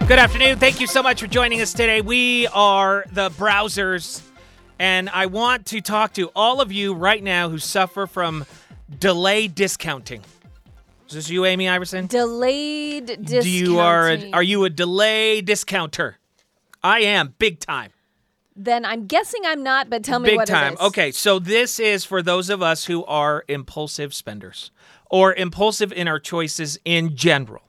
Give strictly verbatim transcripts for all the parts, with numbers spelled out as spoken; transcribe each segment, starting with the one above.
Good afternoon. Thank you so much for joining us today. We are the Browsers, and I want to talk to all of you right now who suffer from delayed discounting. Is this you, Amy Iverson? Delayed discounting. Do you are a, are you a delay discounter? I am, big time. Then I'm guessing I'm not, but tell me big what time. it is. Okay, so this is for those of us who are impulsive spenders or impulsive in our choices in general.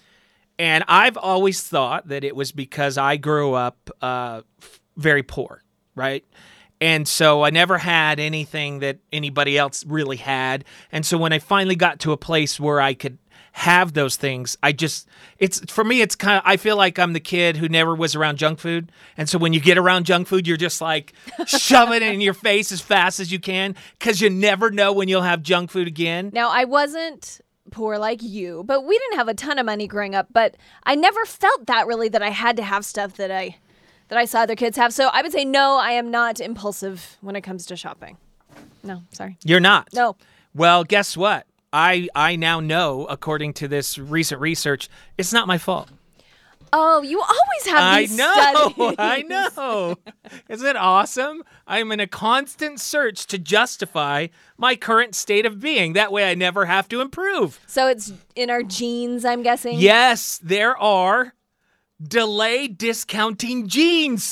And I've always thought that it was because I grew up uh, very poor, right? And so I never had anything that anybody else really had. And so when I finally got to a place where I could have those things, I just, it's, for me, it's kind of, I feel like I'm the kid who never was around junk food. And so when you get around junk food, you're just like, shove it in your face as fast as you can because you never know when you'll have junk food again. Now, I wasn't poor like you, but we didn't have a ton of money growing up, but I never felt that really that I had to have stuff that I that I saw other kids have. So I would say no, I am not impulsive when it comes to shopping. No, sorry. You're not? No. Well, guess what? I I now know, according to this recent research, it's not my fault. Oh, you always have these I know, studies. I know. Isn't it awesome? I'm in a constant search to justify my current state of being. That way I never have to improve. So it's in our genes, I'm guessing? Yes, there are delay discounting genes.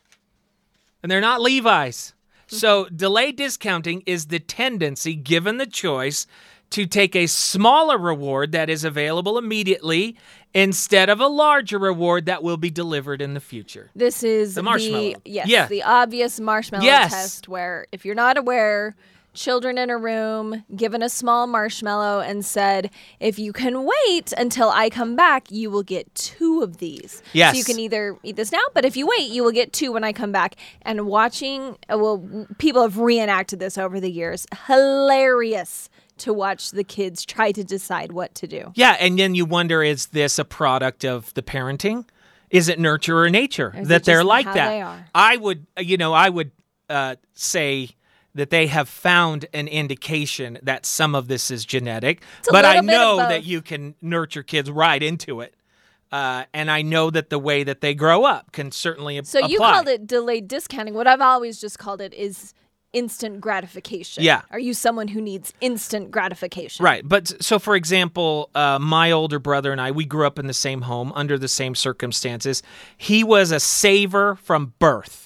And they're not Levi's. So delay discounting is the tendency, given the choice, to take a smaller reward that is available immediately instead of a larger reward that will be delivered in the future. This is the marshmallow. The, yes, yeah. the obvious marshmallow yes. test where, if you're not aware, children in a room given a small marshmallow and said, if you can wait until I come back, you will get two of these. Yes. So you can either eat this now, but if you wait, you will get two when I come back. And watching, well, people have reenacted this over the years. Hilarious to watch the kids try to decide what to do. Yeah, and then you wonder, is this a product of the parenting? Is it nurture or nature Or that they're like how that? They are? I would, you know, I would uh, say that they have found an indication that some of this is genetic, but I know that you can nurture kids right into it. Uh, and I know that the way that they grow up can certainly so apply. So you called it delayed discounting. What I've always just called it is instant gratification. Yeah. Are you someone who needs instant gratification? Right. But so, for example, uh, my older brother and I, we grew up in the same home under the same circumstances. He was a saver from birth.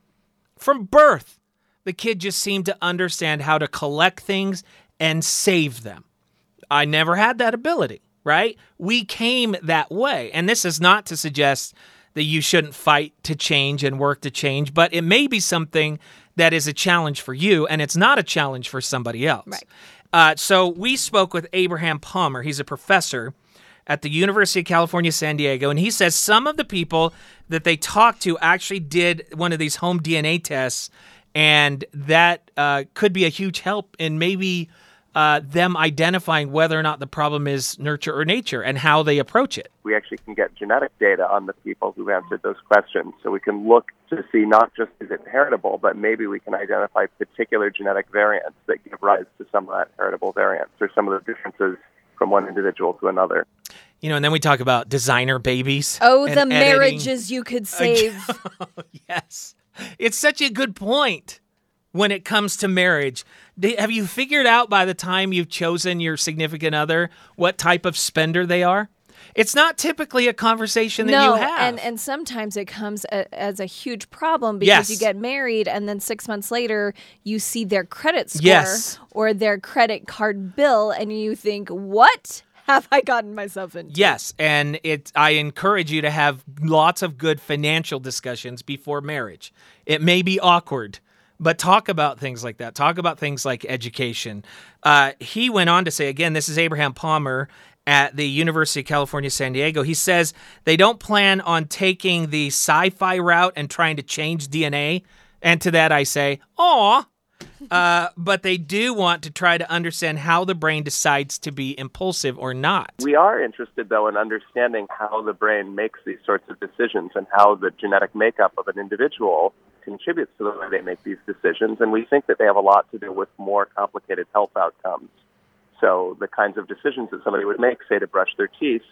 From birth. The kid just seemed to understand how to collect things and save them. I never had that ability, right? We came that way. And this is not to suggest that you shouldn't fight to change and work to change, but it may be something that is a challenge for you, and it's not a challenge for somebody else. Right. Uh, so we spoke with Abraham Palmer. He's a professor at the University of California, San Diego, and he says some of the people that they talked to actually did one of these home D N A tests, and that uh, could be a huge help in maybe uh, them identifying whether or not the problem is nurture or nature and how they approach it. We actually can get genetic data on the people who've answered those questions. So we can look to see not just is it heritable, but maybe we can identify particular genetic variants that give rise to some of that heritable variants or some of the differences from one individual to another. You know, and then we talk about designer babies. Oh, and the editing. marriages you could save. Yes. It's such a good point when it comes to marriage. Have you figured out by the time you've chosen your significant other what type of spender they are? It's not typically a conversation that no, you have. and and sometimes it comes a, as a huge problem because yes. you get married and then six months later you see their credit score yes. or their credit card bill and you think, what have I gotten myself into? Yes, and it. I encourage you to have lots of good financial discussions before marriage. It may be awkward, but talk about things like that. Talk about things like education. Uh, he went on to say, again, this is Abraham Palmer at the University of California, San Diego. He says they don't plan on taking the sci-fi route and trying to change D N A. And to that I say, aw. Uh, but they do want to try to understand how the brain decides to be impulsive or not. We are interested, though, in understanding how the brain makes these sorts of decisions and how the genetic makeup of an individual contributes to the way they make these decisions. And we think that they have a lot to do with more complicated health outcomes. So the kinds of decisions that somebody would make, say, to brush their teeth,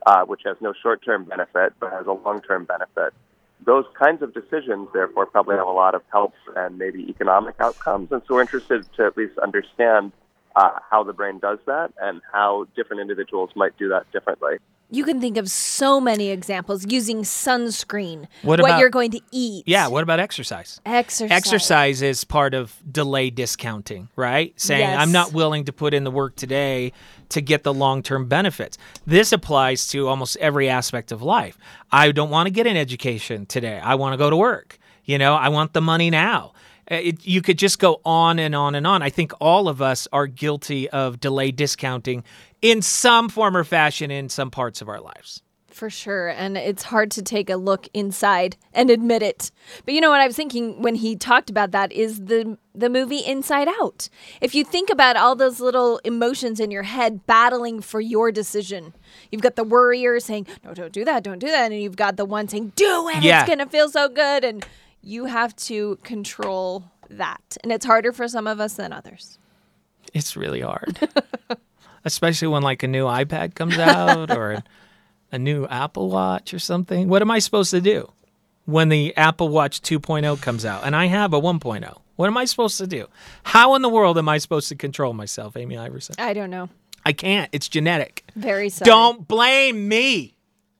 uh, which has no short-term benefit but has a long-term benefit. Those kinds of decisions, therefore, probably have a lot of health and maybe economic outcomes. And so we're interested to at least understand uh, how the brain does that and how different individuals might do that differently. You can think of so many examples using sunscreen, What what about- you're going to eat. Yeah, what about exercise? Exercise. Exercise is part of delay discounting, right? Saying, Yes. I'm not willing to put in the work today to get the long-term benefits. This applies to almost every aspect of life. I don't want to get an education today. I want to go to work. You know, I want the money now. Uh, It, you could just go on and on and on. I think all of us are guilty of delay discounting in some form or fashion in some parts of our lives. For sure. And it's hard to take a look inside and admit it. But you know what I was thinking when he talked about that is the the movie Inside Out. If you think about all those little emotions in your head battling for your decision, you've got the worrier saying, no, don't do that, don't do that. And you've got the one saying, do it, Yeah. it's going to feel so good. And you have to control that. And it's harder for some of us than others. It's really hard. Especially when like a new iPad comes out or a, a new Apple Watch or something. What am I supposed to do when the Apple Watch two point oh comes out and I have a one point oh? What am I supposed to do? How in the world am I supposed to control myself, Amy Iverson? I don't know. I can't. It's genetic. Very sorry. Don't blame me.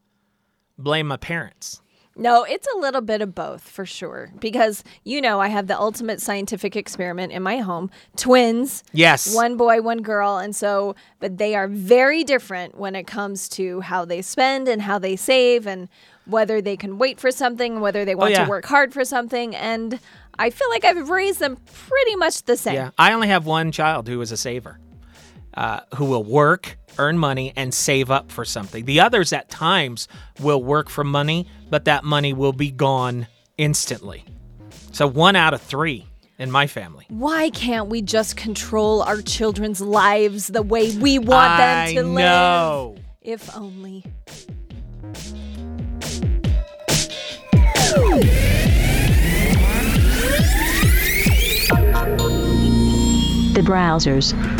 Blame my parents. No, it's a little bit of both for sure. Because, you know, I have the ultimate scientific experiment in my home. Twins. Yes. One boy, one girl. And so, but they are very different when it comes to how they spend and how they save and whether they can wait for something, whether they want yeah. to work hard for something. And I feel like I've raised them pretty much the same. Yeah. I only have one child who is a saver, uh, who will work, earn money, and save up for something. The others at times will work for money, but that money will be gone instantly. So one out of three in my family. Why can't we just control our children's lives the way we want I them to know. live? If only. The browsers.